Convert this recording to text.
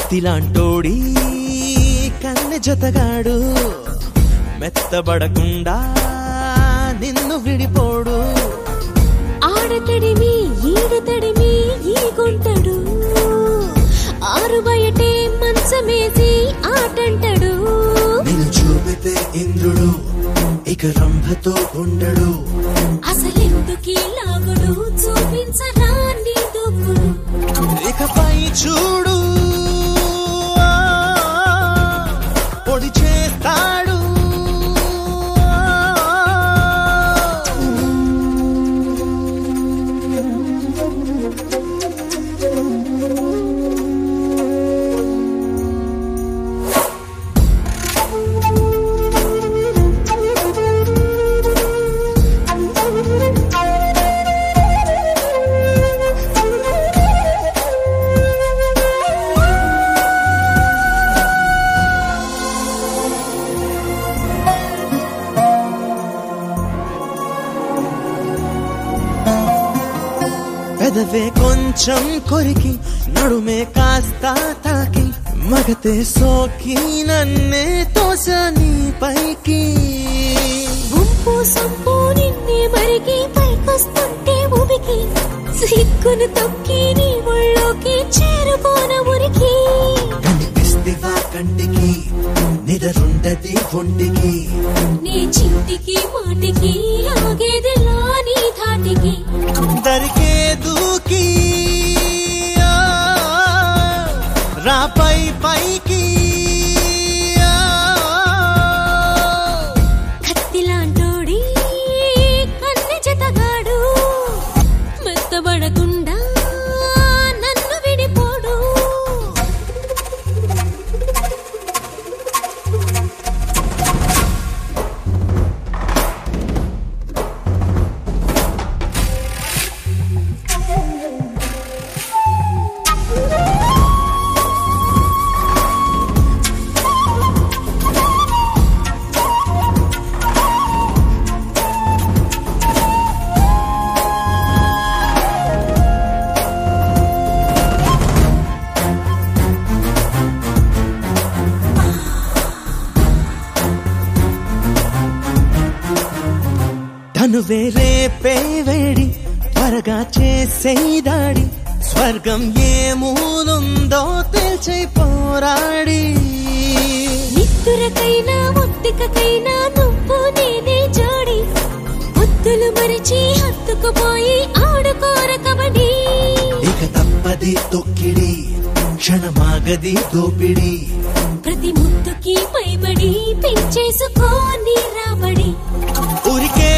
కత్తిలాంటోడి కన్నె జతగాడు మెత్తబడకుండా నిన్ను విడిపోడు ఆడతడిమి ఈడతడిమి ఈ గుంటడు ఆరు బయటే మంచమేసి ఆటంటడు నిన్ను చూపితే ఇంద్రుడు ఇక రంభతో ఉండడు అసలెందుకీ లాగుడు చూపించరా నీ దూకుడు ఇకపై చూడు పొడి చేస్తాడు పెదవే కొంచెం కొరికి నడుమే కాస్త తాకి మగతే సోకి నన్నే తోస నీ పైకి గుంపు సంపు నిన్నే మరికి పైకొస్తుంటే ఉబికి సిగ్గును తొక్కి నీ ఒళ్ళోకి చేరుకోన ఉరికి కనిపిస్తివా కంటికి నిదరుండది ఒంటికి నీ చింటికి మాటికి ఆగేదిలా నీ ధాటికి దరికే దూకి రాపై పైకి కత్తిలాంటోడి కన్నె జతగాడు మెత్తబడకుండా నన్ను విడిపోడు తను వేరే పేవేడి త్వరగా చేసేదాడి స్వర్గం ఏ మూలుందో తెలిచై పోరాడి నిత్తురకైనా ముత్తికకైనా నువ్వు నేనే జోడి ముద్దులు మరిచి హత్తుకుపోయి ఆడుకోర కబడి ఇక తప్పది తొక్కిడి క్షణమాగది దోపిడి ప్రతి ముద్దుకి పైబడి పెంచేసుకో నీ రాబడి ఉరికే